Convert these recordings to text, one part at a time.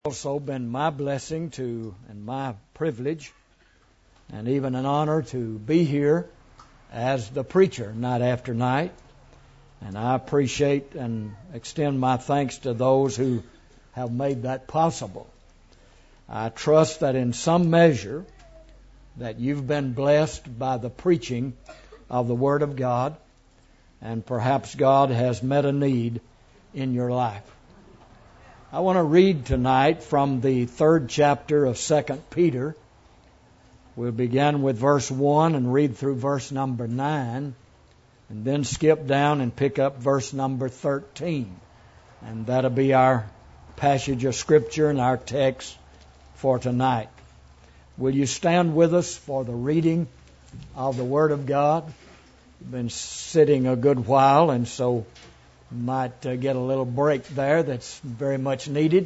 Also been my blessing to and my privilege and even an honor to be here as the preacher night after night. And I appreciate and extend my thanks to those who have made that possible. I trust that in some measure that you've been blessed by the preaching of the Word of God, and perhaps God has met a need in your life. I want to read tonight from the 3rd chapter of 2 Peter. We'll begin with verse 1 and read through verse number 9, and then skip down and pick up verse number 13. And that'll be our passage of Scripture and our text for tonight. Will you stand with us for the reading of the Word of God? We've been sitting a good while, and so might get a little break there that's very much needed.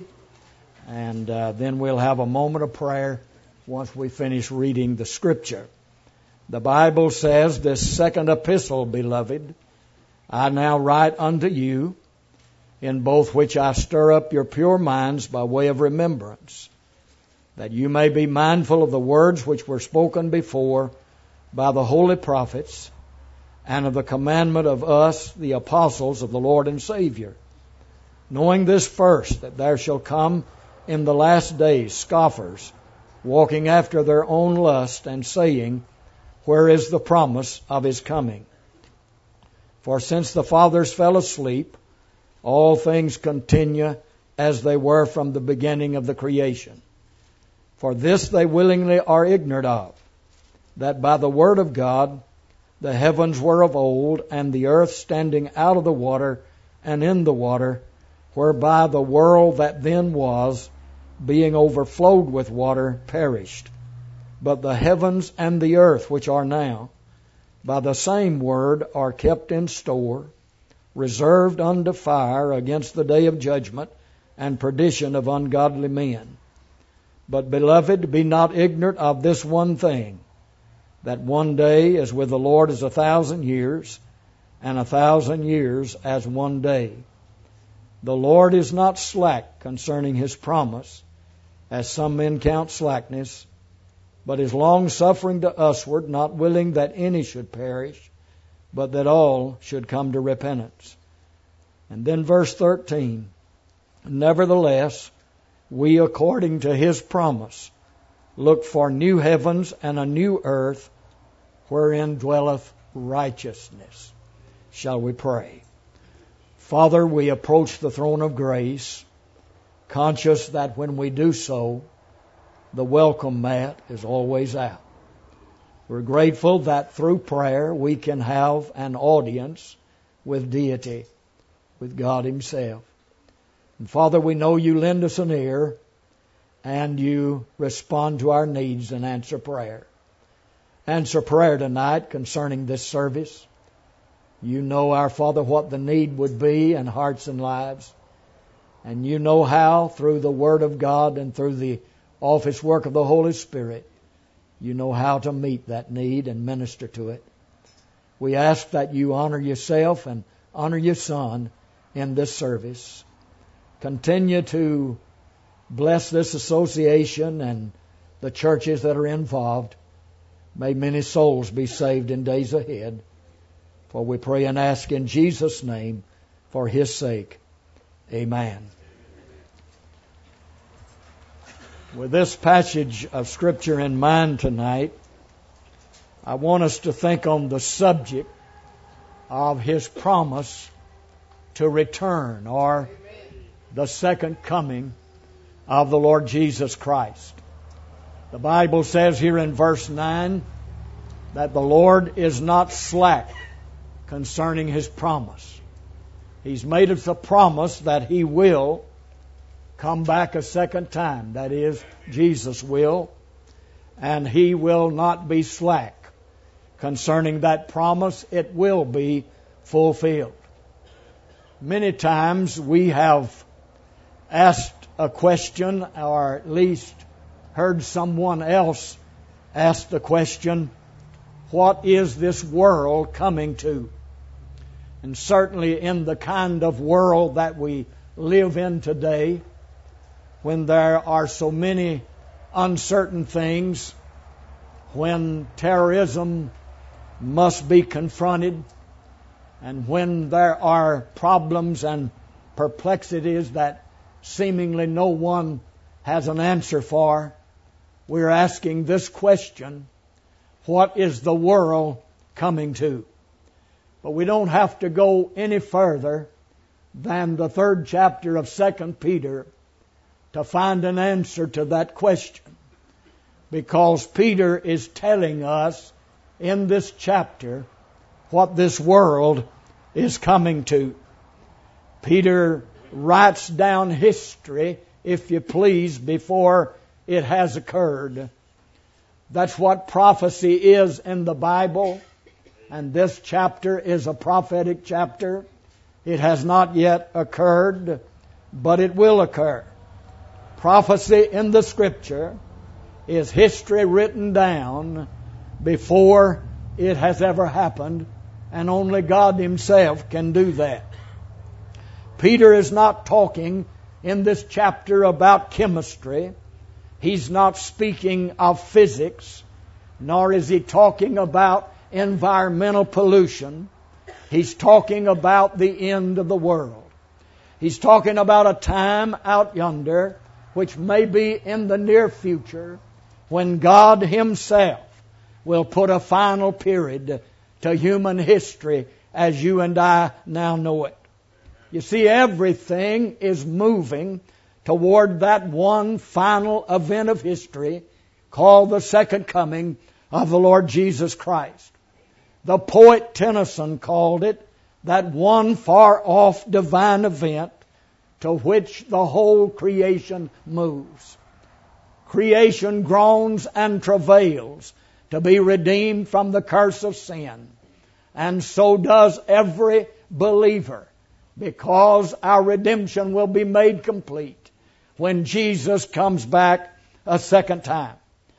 And then we'll have a moment of prayer once we finish reading the Scripture. The Bible says, "This second epistle, beloved, I now write unto you, in both which I stir up your pure minds by way of remembrance, that you may be mindful of the words which were spoken before by the holy prophets, and of the commandment of us, the apostles of the Lord and Savior. Knowing this first, that there shall come in the last days scoffers, walking after their own lust, and saying, Where is the promise of his coming? For since the fathers fell asleep, all things continue as they were from the beginning of the creation. For this they willingly are ignorant of, that by the word of God the heavens were of old, and the earth standing out of the water and in the water, whereby the world that then was, being overflowed with water, perished. But the heavens and the earth which are now, by the same word, are kept in store, reserved unto fire against the day of judgment and perdition of ungodly men. But, beloved, be not ignorant of this one thing, that one day is with the Lord as 1,000 years, and 1,000 years as one day. The Lord is not slack concerning his promise, as some men count slackness, but is long-suffering to usward, not willing that any should perish, but that all should come to repentance." And then verse 13, "Nevertheless, we according to his promise look for new heavens and a new earth, wherein dwelleth righteousness." Shall we pray? Father, we approach the throne of grace, conscious that when we do so, the welcome mat is always out. We're grateful that through prayer we can have an audience with deity, with God himself. And Father, we know you lend us an ear, and you respond to our needs and answer prayer. Answer prayer tonight concerning this service. You know, our Father, what the need would be in hearts and lives. And you know how, through the Word of God and through the office work of the Holy Spirit, you know how to meet that need and minister to it. We ask that you honor yourself and honor your Son in this service. Continue to bless this association and the churches that are involved. May many souls be saved in days ahead. For we pray and ask in Jesus' name, for his sake. Amen. With this passage of Scripture in mind tonight, I want us to think on the subject of his promise to return, or the second coming of the Lord Jesus Christ. The Bible says here in verse 9 that the Lord is not slack concerning his promise. He's made us a promise that he will come back a second time. That is, Jesus will. And he will not be slack concerning that promise. It will be fulfilled. Many times we have asked a question, or at least heard someone else ask the question, what is this world coming to? And certainly in the kind of world that we live in today, when there are so many uncertain things, when terrorism must be confronted, and when there are problems and perplexities that seemingly no one has an answer for, we're asking this question: what is the world coming to? But we don't have to go any further than the 3rd chapter of 2 Peter to find an answer to that question. Because Peter is telling us in this chapter what this world is coming to. Peter writes down history, if you please, before it has occurred. That's what prophecy is in the Bible. And this chapter is a prophetic chapter. It has not yet occurred, but it will occur. Prophecy in the Scripture is history written down before it has ever happened, and only God Himself can do that. Peter is not talking in this chapter about chemistry. He's not speaking of physics, nor is he talking about environmental pollution. He's talking about the end of the world. He's talking about a time out yonder, which may be in the near future, when God Himself will put a final period to human history as you and I now know it. You see, everything is moving toward that one final event of history called the second coming of the Lord Jesus Christ. The poet Tennyson called it that one far-off divine event to which the whole creation moves. Creation groans and travails to be redeemed from the curse of sin. And so does every believer, because our redemption will be made complete when Jesus comes back a second time.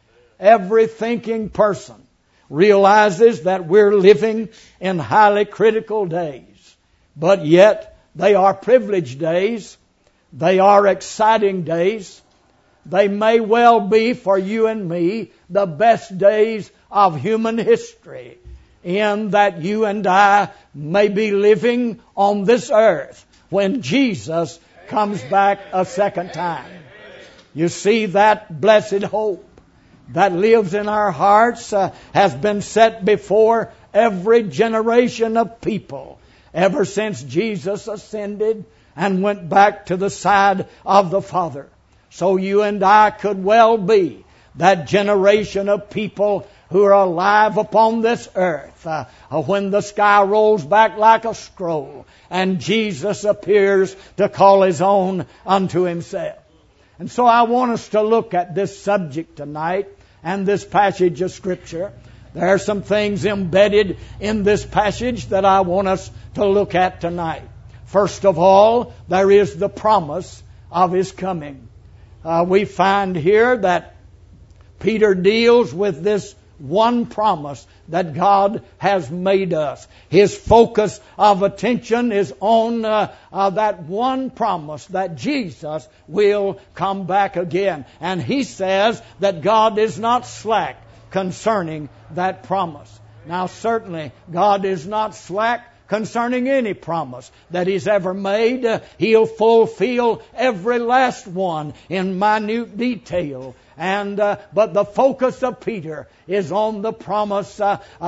Every thinking person realizes that we're living in highly critical days, but yet they are privileged days. They are exciting days. They may well be, for you and me, the best days of human history, in that you and I may be living on this earth when Jesus comes back a second time. You see, that blessed hope that lives in our hearts has been set before every generation of people ever since Jesus ascended and went back to the side of the Father. So you and I could well be that generation of people who are alive upon this earth when the sky rolls back like a scroll and Jesus appears to call His own unto Himself. And so I want us to look at this subject tonight and this passage of Scripture. There are some things embedded in this passage that I want us to look at tonight. First of all, there is the promise of His coming. We find here that Peter deals with this one promise that God has made us. His focus of attention is on that one promise that Jesus will come back again. And he says that God is not slack concerning that promise. Now certainly God is not slack concerning any promise that He's ever made. He'll fulfill every last one in minute detail. And but the focus of Peter is on the promise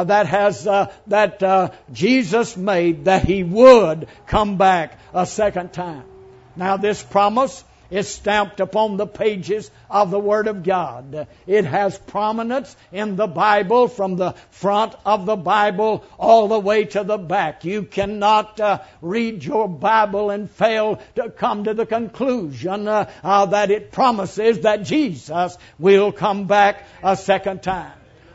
that Jesus made, that He would come back a second time. Now this promise is stamped upon the pages of the Word of God. It has prominence in the Bible from the front of the Bible all the way to the back. You cannot read your Bible and fail to come to the conclusion that it promises that Jesus will come back a second time.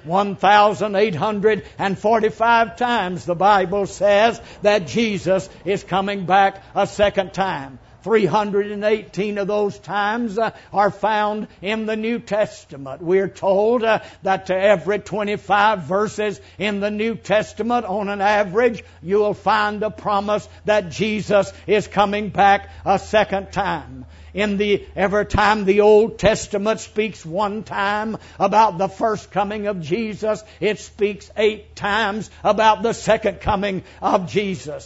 1,845 times the Bible says that Jesus is coming back a second time. 318 of those times are found in the New Testament. We're told that to every 25 verses in the New Testament, on an average, you'll find a promise that Jesus is coming back a second time. Every time the Old Testament speaks one time about the first coming of Jesus, it speaks 8 times about the second coming of Jesus.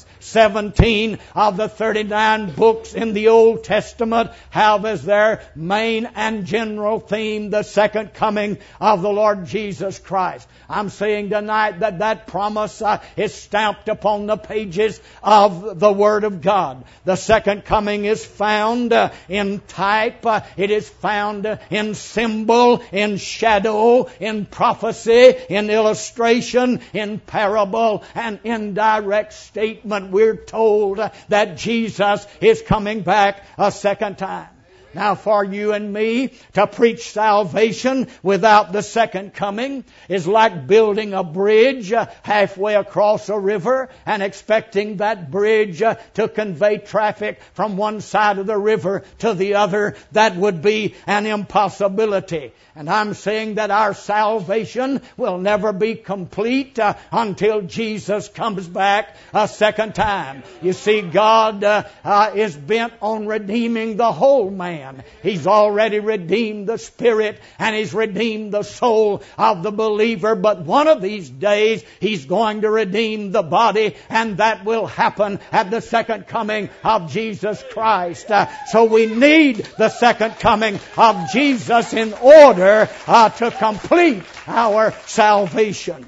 17 of the 39 books in the Old Testament have as their main and general theme the second coming of the Lord Jesus Christ. I'm saying tonight that promise is stamped upon the pages of the Word of God. The second coming is found in type, it is found in symbol, in shadow, in prophecy, in illustration, in parable, and in direct statement. We're told that Jesus is coming back a second time. Now, for you and me to preach salvation without the second coming is like building a bridge halfway across a river and expecting that bridge to convey traffic from one side of the river to the other. That would be an impossibility. And I'm saying that our salvation will never be complete until Jesus comes back a second time. You see, God is bent on redeeming the whole man. He's already redeemed the spirit and He's redeemed the soul of the believer. But one of these days He's going to redeem the body, and that will happen at the second coming of Jesus Christ. So we need the second coming of Jesus in order to complete our salvation.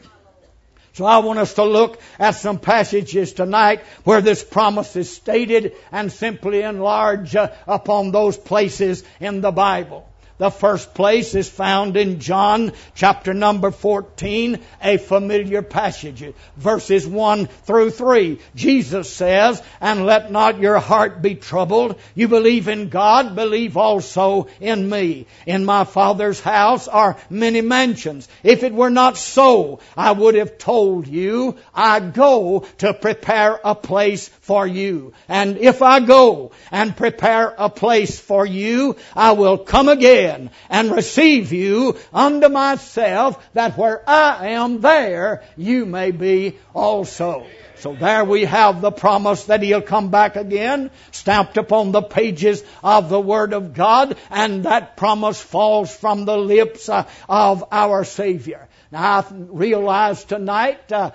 So I want us to look at some passages tonight where this promise is stated and simply enlarge upon those places in the Bible. The first place is found in John chapter number 14, a familiar passage, verses 1 through 3. Jesus says, "And let not your heart be troubled. You believe in God, believe also in me. In my Father's house are many mansions. If it were not so, I would have told you, I go to prepare a place for you. And if I go and prepare a place for you, I will come again and receive you unto myself, that where I am, there you may be also." So there we have the promise that He'll come back again, stamped upon the pages of the Word of God, and that promise falls from the lips of our Savior. Now I realize tonight that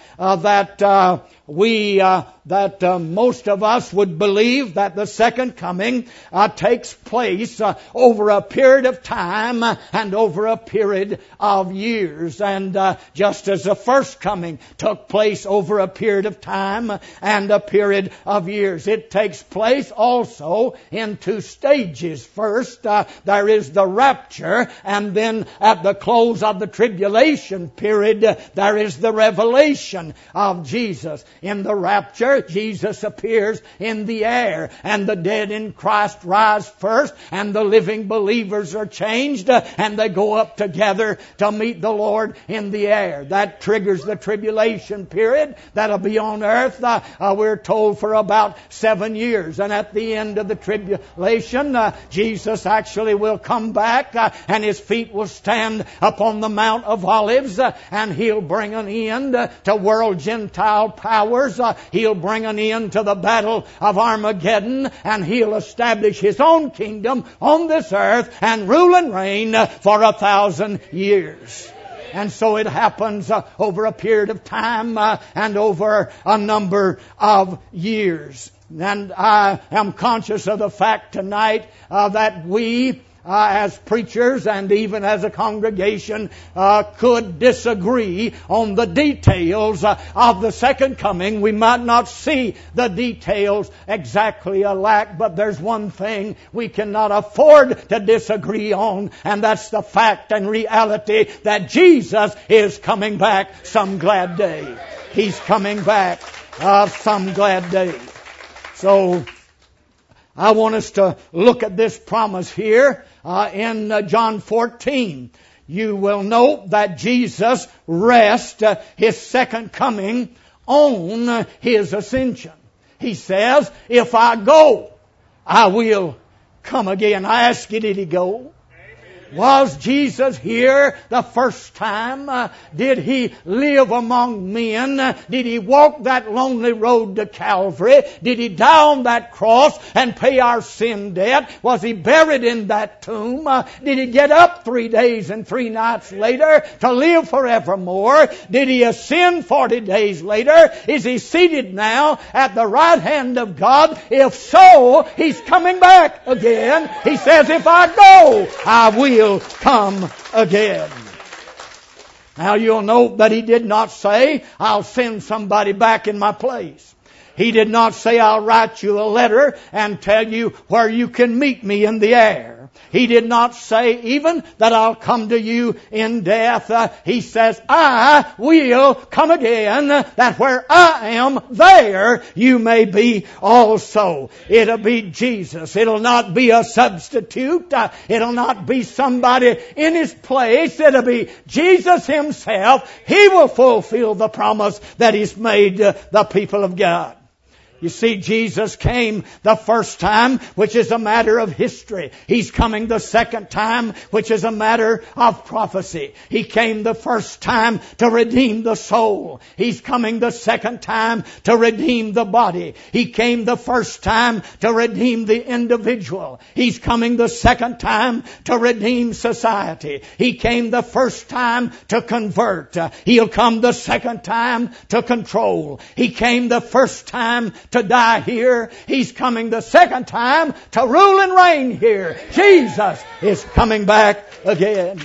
most of us would believe that the second coming takes place over a period of time and over a period of years. And just as the first coming took place over a period of time and a period of years, it takes place also in 2 stages. First, there is the rapture, and then at the close of the tribulation period, there is the revelation of Jesus. In the rapture, Jesus appears in the air, and the dead in Christ rise first, and the living believers are changed, and they go up together to meet the Lord in the air. That triggers the tribulation period that'll be on earth, we're told, for about 7 years. And at the end of the tribulation, Jesus actually will come back, and His feet will stand upon the Mount of Olives, and He'll bring an end to world Gentile powers. He'll bring an end to the battle of Armageddon, and He'll establish His own kingdom on this earth and rule and reign for 1,000 years. And so it happens over a period of time and over a number of years. And I am conscious of the fact tonight that we as preachers and even as a congregation could disagree on the details of the second coming. We might not see the details exactly alike, but there's one thing we cannot afford to disagree on, and that's the fact and reality that Jesus is coming back some glad day. He's coming back some glad day. So I want us to look at this promise here in John 14. You will note that Jesus rests His second coming on His ascension. He says, "If I go, I will come again." I ask you, did He go? Was Jesus here the first time? Did He live among men? Did He walk that lonely road to Calvary? Did He die on that cross and pay our sin debt? Was He buried in that tomb? Did He get up 3 days and 3 nights later to live forevermore? Did He ascend 40 days later? Is He seated now at the right hand of God? If so, He's coming back again. He says, if I go, I will come again. Now you'll note that He did not say, I'll send somebody back in my place. He did not say, I'll write you a letter and tell you where you can meet me in the air. He did not say even that I'll come to you in death. He says, I will come again, that where I am, there you may be also. It'll be Jesus. It'll not be a substitute. It'll not be somebody in His place. It'll be Jesus Himself. He will fulfill the promise that He's made the people of God. You see, Jesus came the first time, which is a matter of history. He's coming the second time, which is a matter of prophecy. He came the first time to redeem the soul. He's coming the second time to redeem the body. He came the first time to redeem the individual. He's coming the second time to redeem society. He came the first time to convert. He'll come the second time to control. He came the first time to die here. He's coming the second time to rule and reign here. Jesus is coming back again.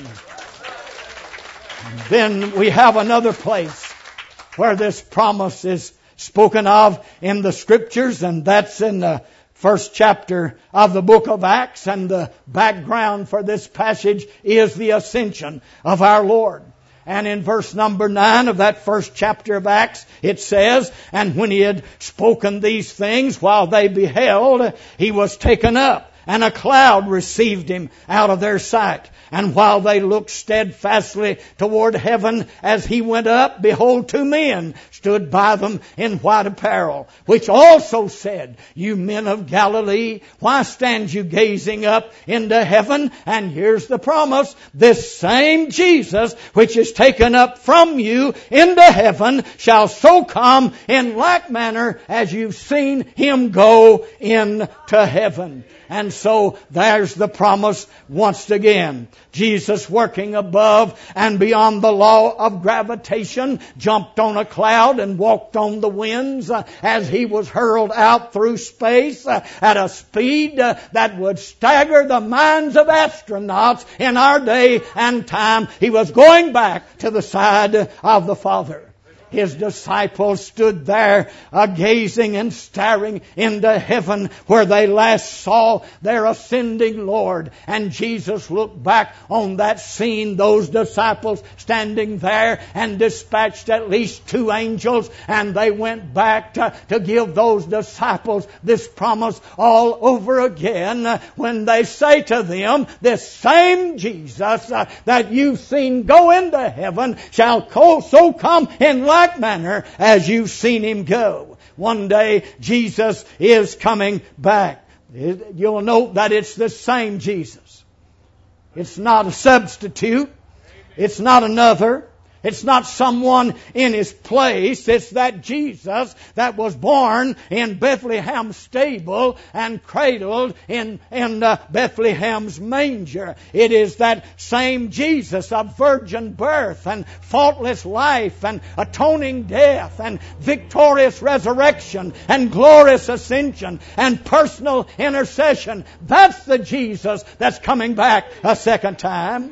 And then we have another place where this promise is spoken of in the Scriptures, and that's in the first chapter of the book of Acts. And the background for this passage is the ascension of our Lord. And in verse number 9 of that first chapter of Acts, it says, and when He had spoken these things while they beheld, He was taken up, and a cloud received Him out of their sight. And while they looked steadfastly toward heaven as He went up, behold, 2 men stood by them in white apparel, which also said, you men of Galilee, why stand you gazing up into heaven? And here's the promise, this same Jesus, which is taken up from you into heaven, shall so come in like manner as you've seen Him go into heaven. And so there's the promise once again. Jesus, working above and beyond the law of gravitation, jumped on a cloud and walked on the winds as He was hurled out through space at a speed that would stagger the minds of astronauts in our day and time. He was going back to the side of the Father. His disciples stood there gazing and staring into heaven where they last saw their ascending Lord. And Jesus looked back on that scene, those disciples standing there, and dispatched at least 2 angels, and they went back to give those disciples this promise all over again when they say to them, this same Jesus that you've seen go into heaven shall so come in like manner as you've seen Him go. One day Jesus is coming back. You'll note that it's the same Jesus. It's not a substitute. It's not another. It's not someone in His place. It's that Jesus that was born in Bethlehem's stable and cradled in Bethlehem's manger. It is that same Jesus of virgin birth and faultless life and atoning death and victorious resurrection and glorious ascension and personal intercession. That's the Jesus that's coming back a second time.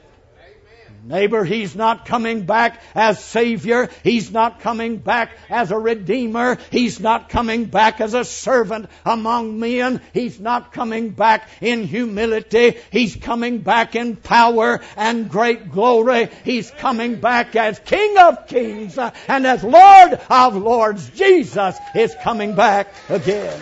Neighbor, He's not coming back as Savior. He's not coming back as a Redeemer. He's not coming back as a servant among men. He's not coming back in humility. He's coming back in power and great glory. He's coming back as King of Kings and as Lord of Lords. Jesus is coming back again.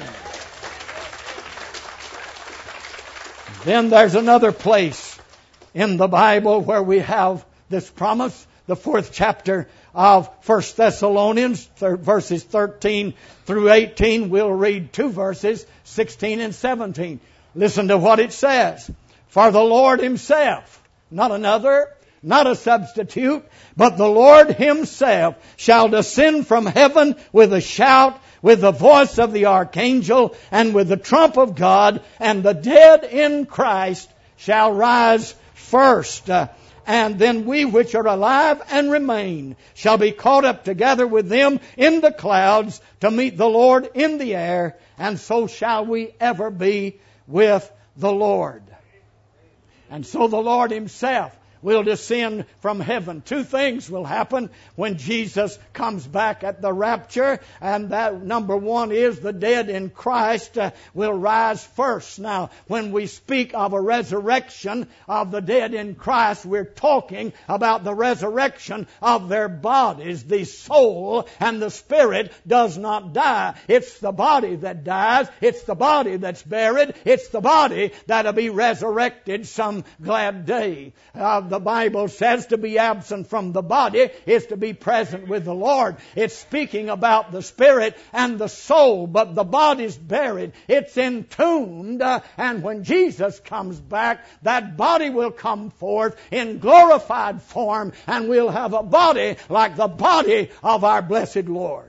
Then there's another place in the Bible where we have this promise, the 4th chapter of 1 Thessalonians, verses 13 through 18. We'll read 2 verses, 16 and 17. Listen to what it says. For the Lord Himself, not another, not a substitute, but the Lord Himself shall descend from heaven with a shout, with the voice of the archangel, and with the trump of God, and the dead in Christ shall rise first. And then we which are alive and remain shall be caught up together with them in the clouds to meet the Lord in the air, and so shall we ever be with the Lord. And so the Lord Himself will descend from heaven. Two things will happen when Jesus comes back at the rapture. And that number one is the dead in Christ will rise first. Now, when we speak of a resurrection of the dead in Christ, we're talking about the resurrection of their bodies. The soul and the spirit does not die. It's the body that dies. It's the body that's buried. It's the body that'll be resurrected some glad day. The Bible says to be absent from the body is to be present with the Lord. It's speaking about the spirit and the soul, but the body's buried. It's entombed, and when Jesus comes back, that body will come forth in glorified form, and we'll have a body like the body of our blessed Lord.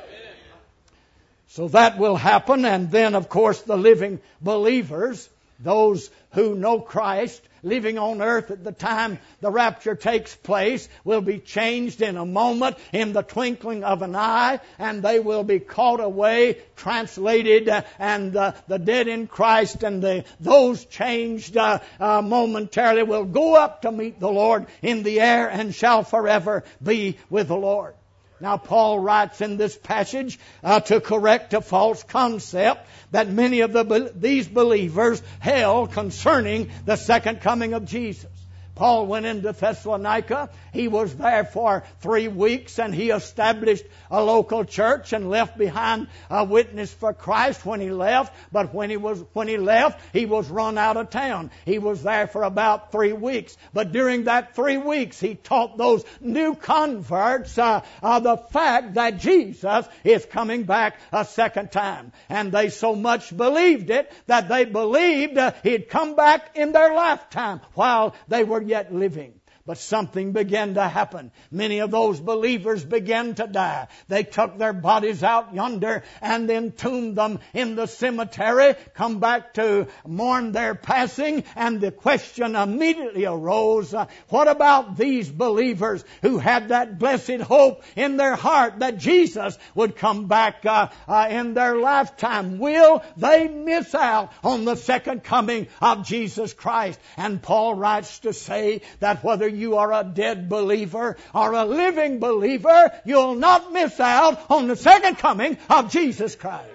So that will happen, and then, of course, the living believers, those who know Christ, living on earth at the time the rapture takes place, will be changed in a moment, in the twinkling of an eye, and they will be caught away, translated, and the dead in Christ and those changed momentarily will go up to meet the Lord in the air and shall forever be with the Lord. Now, Paul writes in this passage to correct a false concept that many of these believers held concerning the second coming of Jesus. Paul went into Thessalonica. He was there for 3 weeks, and he established a local church and left behind a witness for Christ when he left. But when he left, he was run out of town. He was there for about 3 weeks. But during that 3 weeks, he taught those new converts the fact that Jesus is coming back a second time. And they so much believed it that they believed He'd come back in their lifetime while they were yet living. But something began to happen. Many of those believers began to die. They took their bodies out yonder and entombed them in the cemetery, come back to mourn their passing, and the question immediately arose, what about these believers who had that blessed hope in their heart that Jesus would come back in their lifetime? Will they miss out on the second coming of Jesus Christ? And Paul writes to say that whether you are a dead believer or a living believer, you'll not miss out on the second coming of Jesus Christ.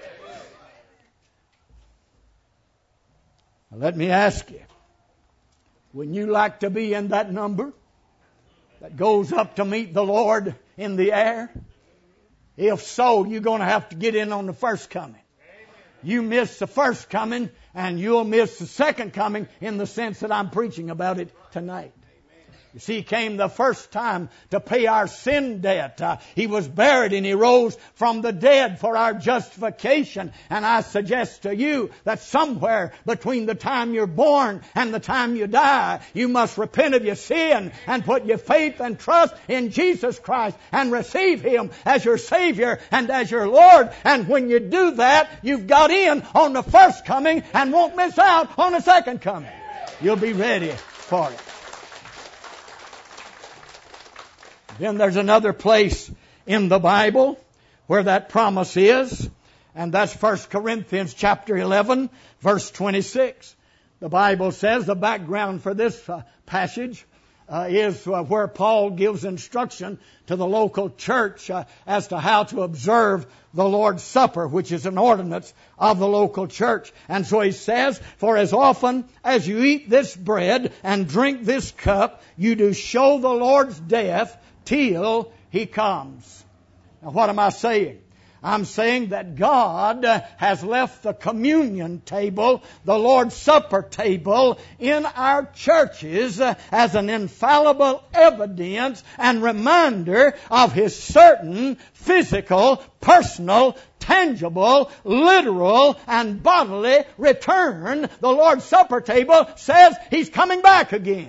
Now, let me ask you, wouldn't you like to be in that number that goes up to meet the Lord in the air? If so, you're going to have to get in on the first coming. You miss the first coming, and you'll miss the second coming in the sense that I'm preaching about it tonight. You see, He came the first time to pay our sin debt. He was buried and He rose from the dead for our justification. And I suggest to you that somewhere between the time you're born and the time you die, you must repent of your sin and put your faith and trust in Jesus Christ and receive Him as your Savior and as your Lord. And when you do that, you've got in on the first coming and won't miss out on the second coming. You'll be ready for it. Then there's another place in the Bible where that promise is, and that's 1 Corinthians chapter 11, verse 26. The Bible says the background for this passage is where Paul gives instruction to the local church as to how to observe the Lord's Supper, which is an ordinance of the local church. And so he says, for as often as you eat this bread and drink this cup, you do show the Lord's death till He comes. Now, what am I saying? I'm saying that God has left the communion table, the Lord's Supper table, in our churches as an infallible evidence and reminder of His certain physical, personal, tangible, literal, and bodily return. The Lord's Supper table says He's coming back again.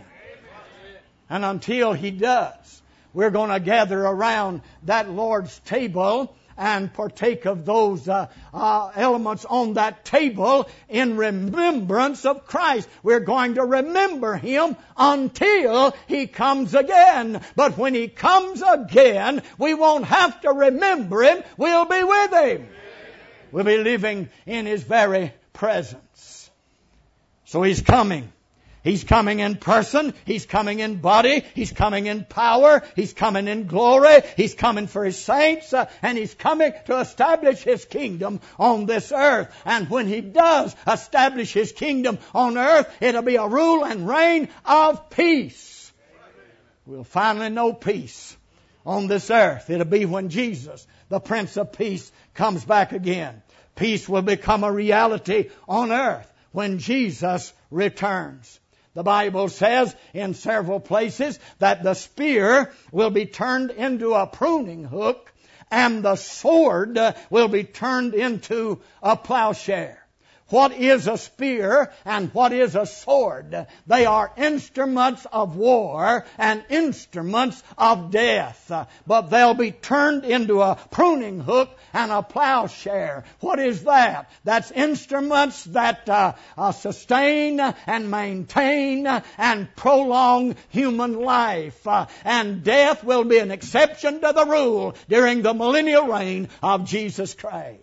And until He does, we're going to gather around that Lord's table and partake of those elements on that table in remembrance of Christ. We're going to remember Him until He comes again. But when He comes again, we won't have to remember Him. We'll be with Him. We'll be living in His very presence. So He's coming. He's coming in person. He's coming in body. He's coming in power. He's coming in glory. He's coming for His saints. And He's coming to establish His kingdom on this earth. And when He does establish His kingdom on earth, it'll be a rule and reign of peace. We'll finally know peace on this earth. It'll be when Jesus, the Prince of Peace, comes back again. Peace will become a reality on earth when Jesus returns. The Bible says in several places that the spear will be turned into a pruning hook and the sword will be turned into a plowshare. What is a spear and what is a sword? They are instruments of war and instruments of death. But they'll be turned into a pruning hook and a plowshare. What is that? That's instruments that sustain and maintain and prolong human life. And death will be an exception to the rule during the millennial reign of Jesus Christ.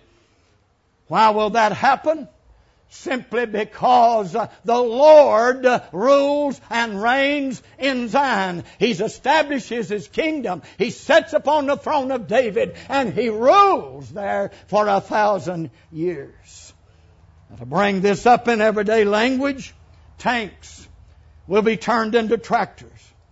Why will that happen? Simply because the Lord rules and reigns in Zion. He establishes His kingdom. He sits upon the throne of David and He rules there for 1,000 years. Now, to bring this up in everyday language, tanks will be turned into tractors.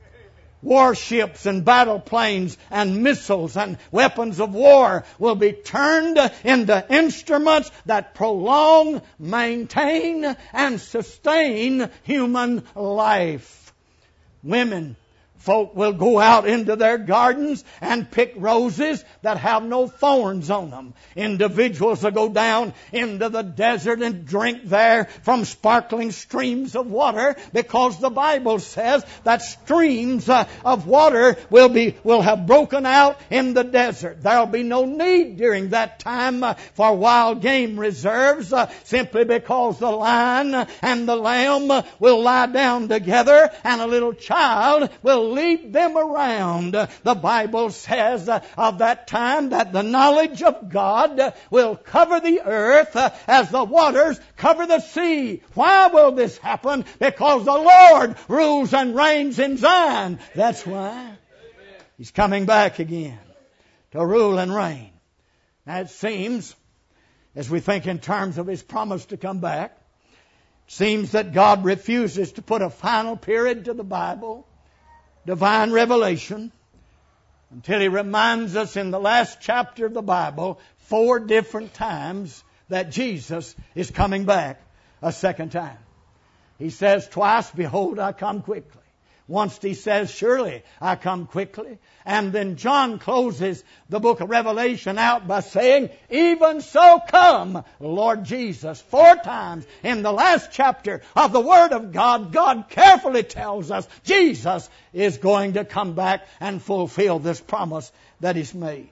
Warships and battle planes and missiles and weapons of war will be turned into instruments that prolong, maintain, and sustain human life. Women folk will go out into their gardens and pick roses that have no thorns on them. Individuals will go down into the desert and drink there from sparkling streams of water, because the Bible says that streams of water will have broken out in the desert. There'll be no need during that time for wild game reserves, simply because the lion and the lamb will lie down together and a little child will lead them around. The Bible says of that time that the knowledge of God will cover the earth as the waters cover the sea. Why will this happen? Because the Lord rules and reigns in Zion. That's why. He's coming back again to rule and reign. Now it seems, as we think in terms of His promise to come back, it seems that God refuses to put a final period to the Bible, divine revelation, until He reminds us in the last chapter of the Bible 4 different times that Jesus is coming back a second time. He says twice, "Behold, I come quickly." Once He says, "Surely I come quickly." And then John closes the book of Revelation out by saying, "Even so come, Lord Jesus." 4 times in the last chapter of the Word of God, God carefully tells us Jesus is going to come back and fulfill this promise that He's made.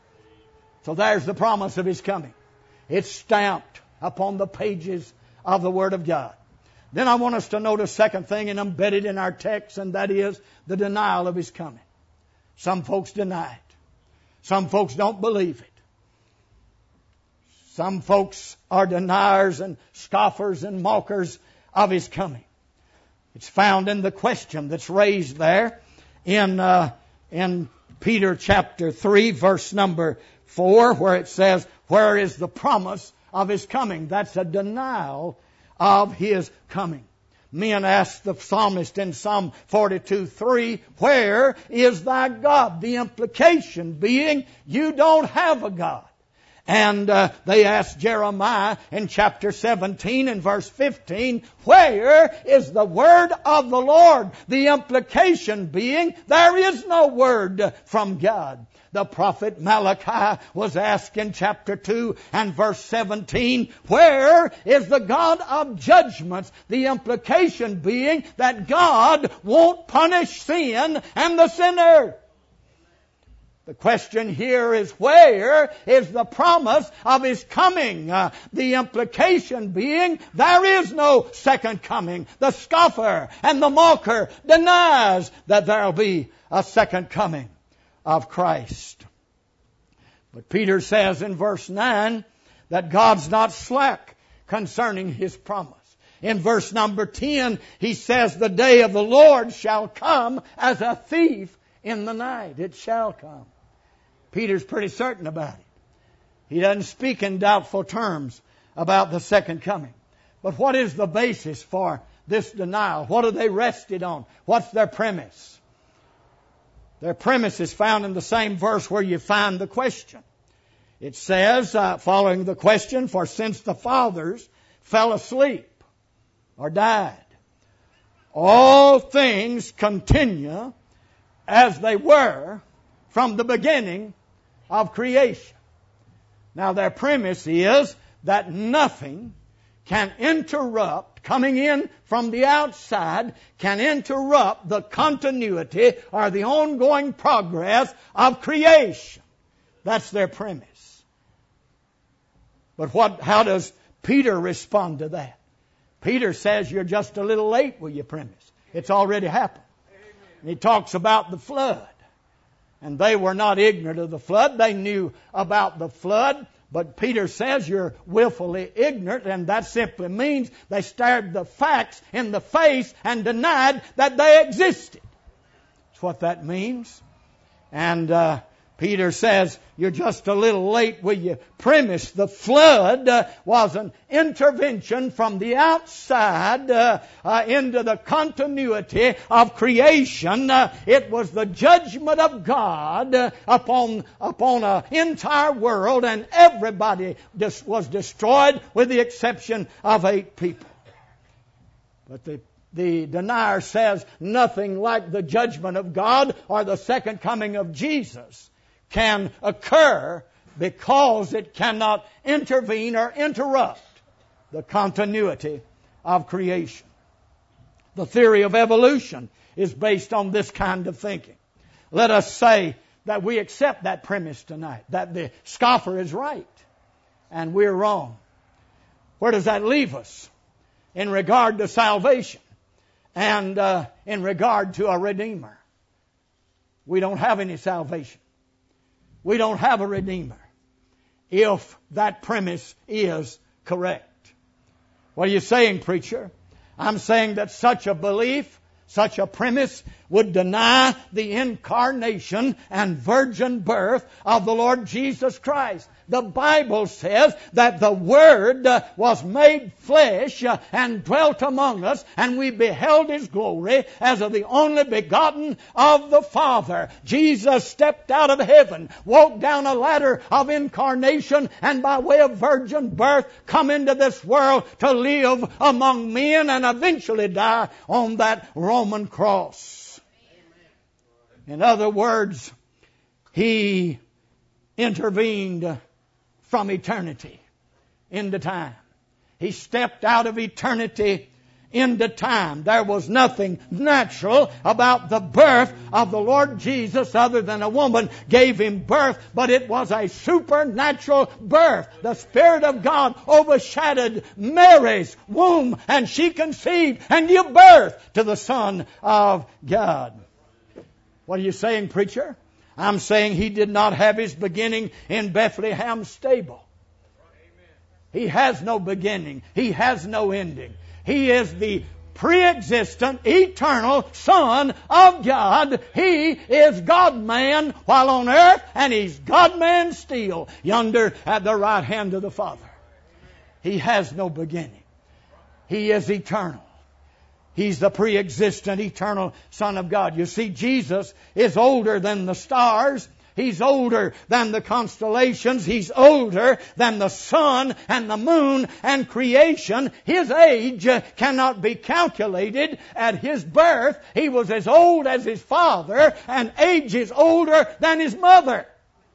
So there's the promise of His coming. It's stamped upon the pages of the Word of God. Then I want us to note a second thing and embedded in our text, and that is the denial of His coming. Some folks deny it. Some folks don't believe it. Some folks are deniers and scoffers and mockers of His coming. It's found in the question that's raised there in Peter chapter 3, verse number 4, where it says, "Where is the promise of His coming?" That's a denial of His coming. Men asked the psalmist in Psalm 42:3, "Where is thy God?" The implication being, you don't have a God. And they asked Jeremiah in chapter 17 and verse 15, where is the word of the Lord? The implication being, there is no word from God. The prophet Malachi was asked in chapter 2 and verse 17, where is the God of judgments? The implication being that God won't punish sin and the sinner. The question here is, where is the promise of His coming? The implication being, there is no second coming. The scoffer and the mocker denies that there will be a second coming of Christ. But Peter says in verse 9 that God's not slack concerning His promise. In verse number 10, he says, the day of the Lord shall come as a thief in the night. It shall come. Peter's pretty certain about it. He doesn't speak in doubtful terms about the second coming. But what is the basis for this denial? What are they rested on? What's their premise? Their premise is found in the same verse where you find the question. It says, following the question, for since the fathers fell asleep or died, all things continue as they were from the beginning of creation. Now their premise is that nothing can interrupt, coming in from the outside, can interrupt the continuity or the ongoing progress of creation. That's their premise. But how does Peter respond to that? Peter says you're just a little late with your premise. It's already happened. And he talks about the flood. And they were not ignorant of the flood. They knew about the flood. But Peter says you're willfully ignorant, and that simply means they stared the facts in the face and denied that they existed. That's what that means. And Peter says you're just a little late with your premise. The flood was an intervention from the outside into the continuity of creation. It was the judgment of God upon an entire world, and everybody was destroyed with the exception of 8 people. But the denier says nothing like the judgment of God or the second coming of Jesus can occur because it cannot intervene or interrupt the continuity of creation. The theory of evolution is based on this kind of thinking. Let us say that we accept that premise tonight, that the scoffer is right and we're wrong. Where does that leave us in regard to salvation and in regard to a Redeemer? We don't have any salvation. We don't have a Redeemer if that premise is correct. What are you saying, preacher? I'm saying that such a belief, such a premise would deny the incarnation and virgin birth of the Lord Jesus Christ. The Bible says that the Word was made flesh and dwelt among us, and we beheld His glory as of the only begotten of the Father. Jesus stepped out of heaven, walked down a ladder of incarnation, and by way of virgin birth come into this world to live among men and eventually die on that Roman cross. In other words, He intervened from eternity into time. He stepped out of eternity into time. There was nothing natural about the birth of the Lord Jesus other than a woman gave Him birth, but it was a supernatural birth. The Spirit of God overshadowed Mary's womb, and she conceived and gave birth to the Son of God. What are you saying, preacher? I'm saying He did not have His beginning in Bethlehem's stable. He has no beginning. He has no ending. He is the pre-existent, eternal Son of God. He is God-man while on earth, and He's God-man still yonder at the right hand of the Father. He has no beginning. He is eternal. He's the pre-existent, eternal Son of God. You see, Jesus is older than the stars. He's older than the constellations. He's older than the sun and the moon and creation. His age cannot be calculated. At His birth, He was as old as His father, and age is older than His mother.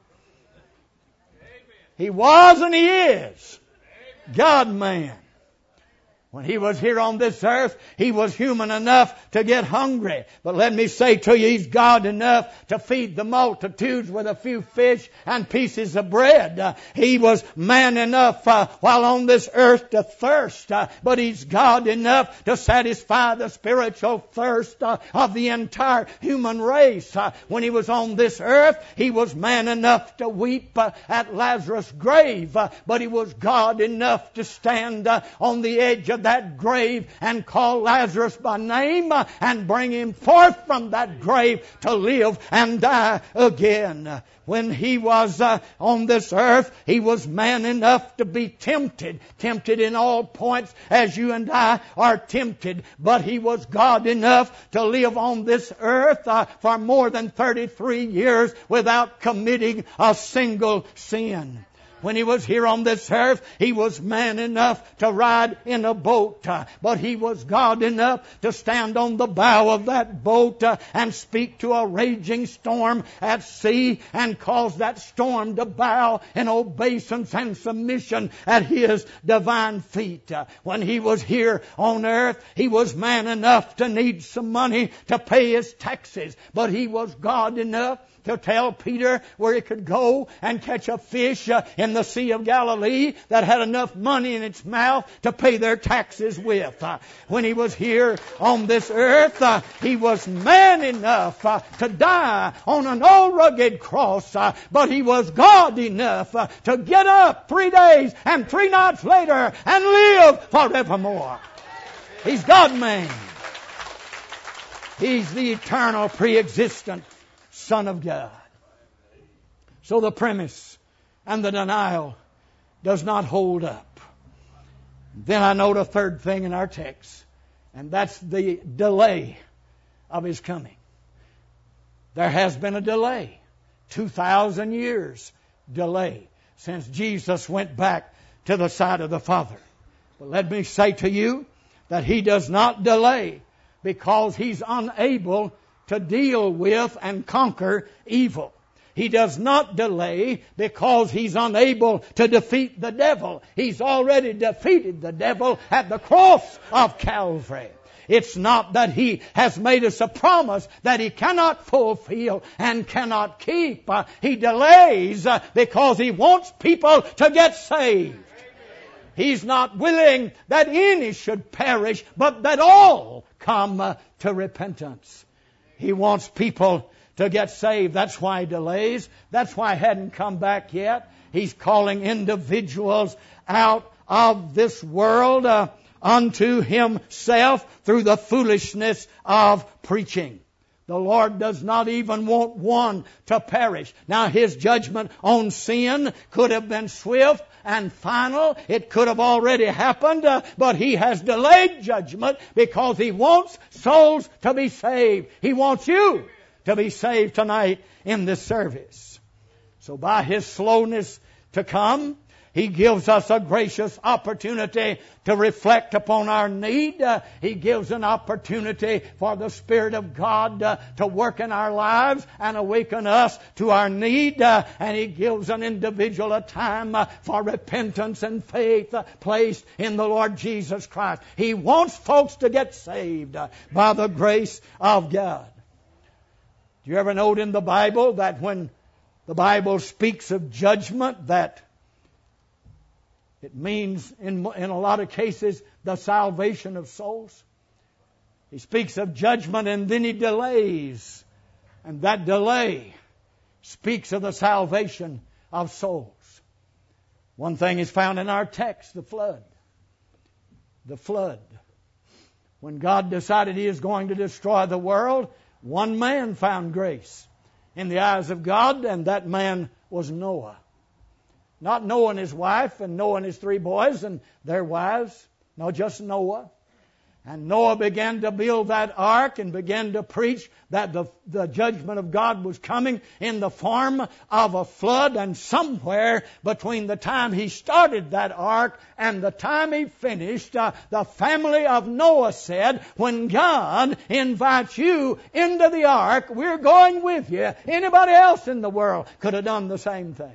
He was and He is God-man. When He was here on this earth, He was human enough to get hungry. But let me say to you, He's God enough to feed the multitudes with a few fish and pieces of bread. He was man enough while on this earth to thirst. But He's God enough to satisfy the spiritual thirst of the entire human race. When He was on this earth, He was man enough to weep at Lazarus' grave. But He was God enough to stand on the edge of that grave and call Lazarus by name and bring him forth from that grave to live and die again. When He was on this earth, He was man enough to be tempted in all points as you and I are tempted. But He was God enough to live on this earth for more than 33 years without committing a single sin. When He was here on this earth, He was man enough to ride in a boat. But He was God enough to stand on the bow of that boat and speak to a raging storm at sea and cause that storm to bow in obeisance and submission at His divine feet. When He was here on earth, He was man enough to need some money to pay His taxes. But He was God enough to tell Peter where he could go and catch a fish in the Sea of Galilee that had enough money in its mouth to pay their taxes with. When He was here on this earth, He was man enough to die on an old rugged cross, but He was God enough to get up 3 days and 3 nights later and live forevermore. He's God-man. He's the eternal, pre-existent Son of God. So the premise and the denial does not hold up. Then I note a third thing in our text, and that's the delay of His coming. There has been a delay, 2,000 years delay, since Jesus went back to the side of the Father. But let me say to you that He does not delay because He's unable to deal with and conquer evil. He does not delay because He's unable to defeat the devil. He's already defeated the devil at the cross of Calvary. It's not that He has made us a promise that He cannot fulfill and cannot keep. He delays because He wants people to get saved. He's not willing that any should perish, but that all come to repentance. He wants people to get saved. That's why He delays. That's why He hadn't come back yet. He's calling individuals out of this world unto Himself through the foolishness of preaching. The Lord does not even want one to perish. Now His judgment on sin could have been swift and final. It could have already happened, but He has delayed judgment because He wants souls to be saved. He wants you to be saved tonight in this service. So by His slowness to come, He gives us a gracious opportunity to reflect upon our need. He gives an opportunity for the Spirit of God to work in our lives and awaken us to our need. And He gives an individual a time for repentance and faith placed in the Lord Jesus Christ. He wants folks to get saved by the grace of God. Do you ever note in the Bible that when the Bible speaks of judgment, that it means, in a lot of cases, the salvation of souls? He speaks of judgment and then He delays. And that delay speaks of the salvation of souls. One thing is found in our text, the flood. The flood. When God decided He is going to destroy the world, one man found grace in the eyes of God, and that man was Noah. Not Noah and his wife and Noah and his 3 boys and their wives. No, just Noah. And Noah began to build that ark and began to preach that the judgment of God was coming in the form of a flood. And somewhere between the time he started that ark and the time he finished, the family of Noah said, when God invites you into the ark, we're going with you. Anybody else in the world could have done the same thing.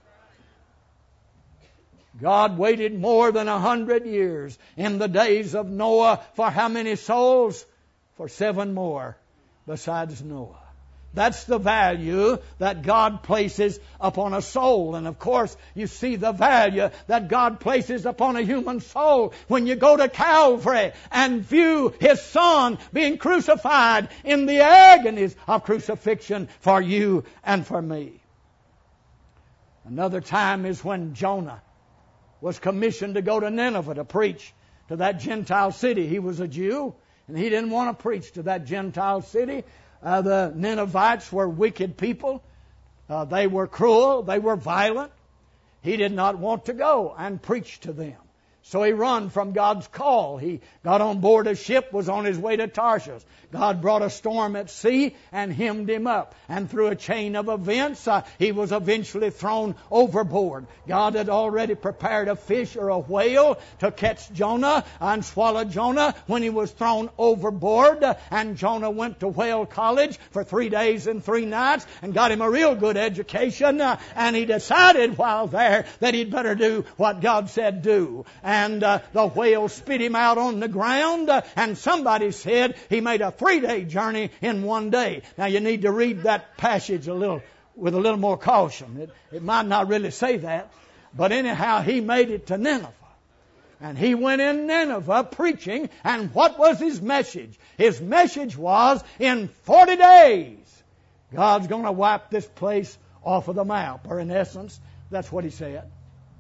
God waited more than 100 years in the days of Noah for how many souls? For 7 more besides Noah. That's the value that God places upon a soul. And of course, you see the value that God places upon a human soul when you go to Calvary and view His Son being crucified in the agonies of crucifixion for you and for me. Another time is when Jonah was commissioned to go to Nineveh to preach to that Gentile city. He was a Jew, and he didn't want to preach to that Gentile city. The Ninevites were wicked people. They were cruel. They were violent. He did not want to go and preach to them. So he run from God's call. He got on board a ship, was on his way to Tarshish. God brought a storm at sea and hemmed him up. And through a chain of events, he was eventually thrown overboard. God had already prepared a fish or a whale to catch Jonah and swallow Jonah when he was thrown overboard. And Jonah went to whale college for 3 days and 3 nights and got him a real good education. And he decided while there that he'd better do what God said do. And the whale spit him out on the ground. And somebody said he made a 3-day journey in 1 day. Now you need to read that passage with a little more caution. It might not really say that. But anyhow, he made it to Nineveh. And he went in Nineveh preaching. And what was his message? His message was, in 40 days, God's going to wipe this place off of the map. Or in essence, that's what he said.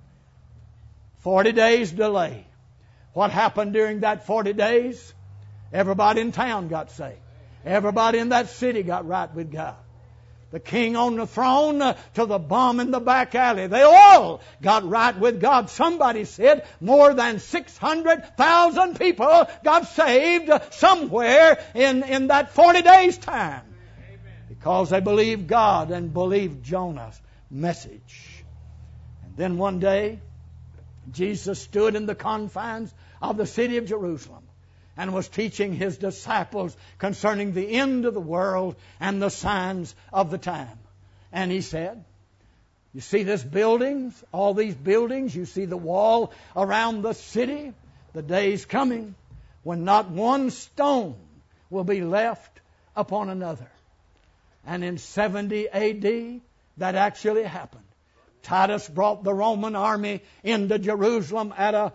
40 days delay. What happened during that 40 days? Everybody in town got saved. Everybody in that city got right with God. The king on the throne to the bum in the back alley. They all got right with God. Somebody said more than 600,000 people got saved somewhere in that 40 days time. Because they believed God and believed Jonah's message. And then one day, Jesus stood in the confines of the city of Jerusalem and was teaching His disciples concerning the end of the world and the signs of the time. And He said, you see this buildings, all these buildings, you see the wall around the city. The day's coming when not one stone will be left upon another. And in 70 A.D., that actually happened. Titus brought the Roman army into Jerusalem at a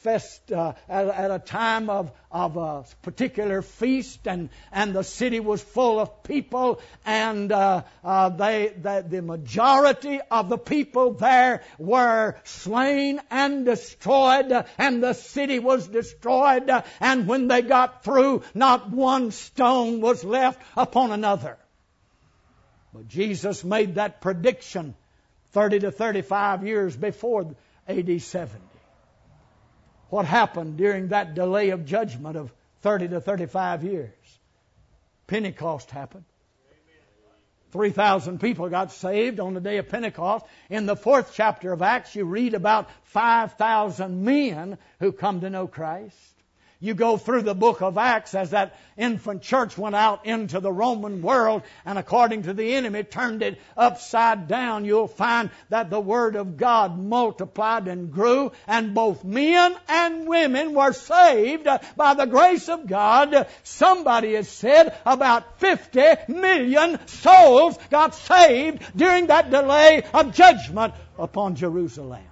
time of a particular feast, and the city was full of people, and the majority of the people there were slain and destroyed, and the city was destroyed, and when they got through, not one stone was left upon another. But Jesus made that prediction 30 to 35 years before A.D. 70. What happened during that delay of judgment of 30 to 35 years? Pentecost happened. 3,000 people got saved on the day of Pentecost. In the 4th chapter of Acts, you read about 5,000 men who come to know Christ. You go through the book of Acts as that infant church went out into the Roman world and according to the enemy turned it upside down. You'll find that the Word of God multiplied and grew, and both men and women were saved by the grace of God. Somebody has said about 50 million souls got saved during that delay of judgment upon Jerusalem.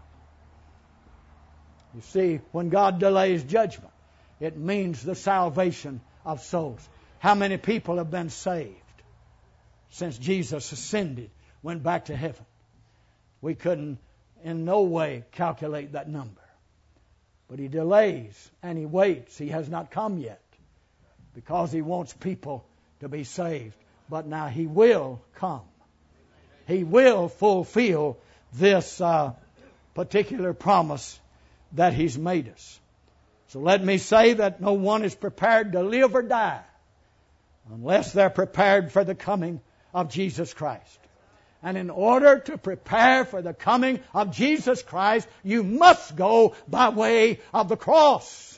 You see, when God delays judgment, it means the salvation of souls. How many people have been saved since Jesus ascended, went back to heaven? We couldn't in no way calculate that number. But He delays and He waits. He has not come yet because He wants people to be saved. But now He will come. He will fulfill this particular promise that He's made us. So let me say that no one is prepared to live or die unless they're prepared for the coming of Jesus Christ. And in order to prepare for the coming of Jesus Christ, you must go by way of the cross.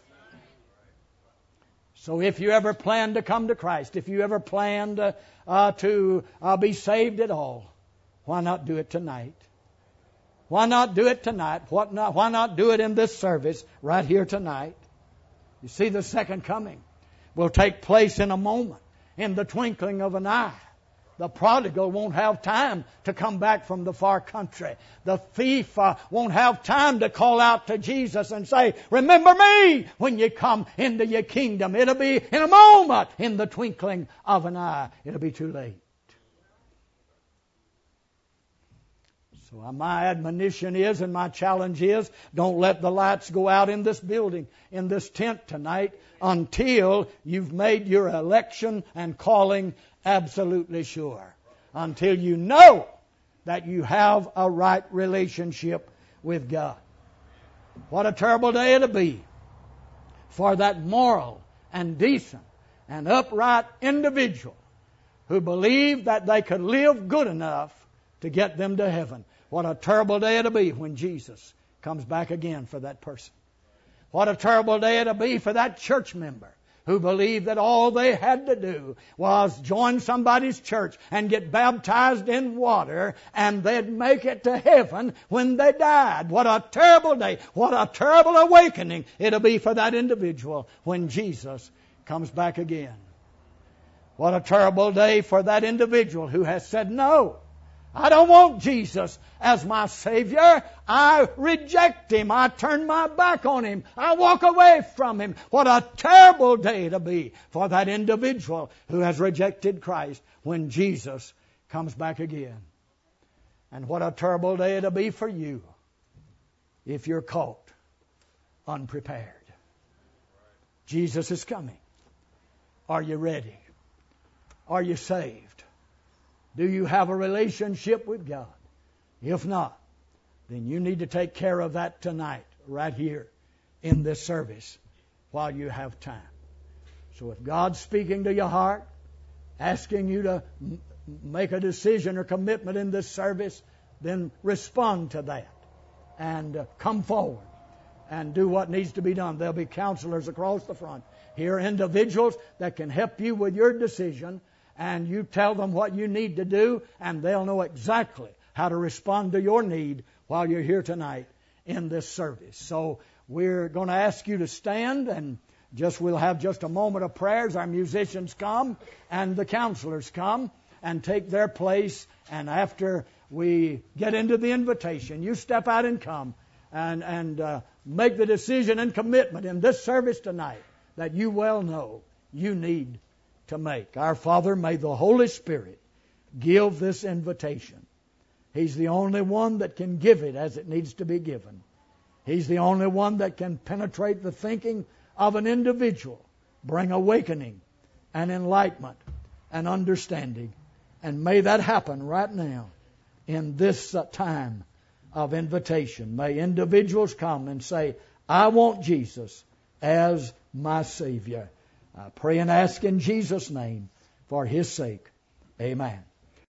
So if you ever plan to come to Christ, if you ever plan to be saved at all, why not do it tonight? Why not do it tonight? Why not do it in this service right here tonight? You see, the second coming will take place in a moment, in the twinkling of an eye. The prodigal won't have time to come back from the far country. The thief won't have time to call out to Jesus and say, "Remember me when you come into your kingdom." It'll be in a moment, in the twinkling of an eye. It'll be too late. So my admonition is, and my challenge is, don't let the lights go out in this building, in this tent tonight, until you've made your election and calling absolutely sure. Until you know that you have a right relationship with God. What a terrible day it'll be for that moral and decent and upright individual who believed that they could live good enough to get them to heaven. What a terrible day it'll be when Jesus comes back again for that person. What a terrible day it'll be for that church member who believed that all they had to do was join somebody's church and get baptized in water and they'd make it to heaven when they died. What a terrible day. What a terrible awakening it'll be for that individual when Jesus comes back again. What a terrible day for that individual who has said, "No, I don't want Jesus as my Savior. I reject Him. I turn my back on Him. I walk away from Him." What a terrible day to be for that individual who has rejected Christ when Jesus comes back again. And what a terrible day it'll be for you if you're caught unprepared. Jesus is coming. Are you ready? Are you saved? Do you have a relationship with God? If not, then you need to take care of that tonight, right here in this service, while you have time. So if God's speaking to your heart, asking you to make a decision or commitment in this service, then respond to that and come forward and do what needs to be done. There'll be counselors across the front here, individuals that can help you with your decision. And you tell them what you need to do, and they'll know exactly how to respond to your need while you're here tonight in this service. So we're going to ask you to stand, and we'll have just a moment of prayer as our musicians come and the counselors come and take their place. And after we get into the invitation, you step out and come and make the decision and commitment in this service tonight that you well know you need to make. Our Father, may the Holy Spirit give this invitation. He's the only one that can give it as it needs to be given. He's the only one that can penetrate the thinking of an individual, bring awakening and enlightenment and understanding. And may that happen right now in this time of invitation. May individuals come and say, "I want Jesus as my Savior." I pray and ask in Jesus' name for His sake. Amen.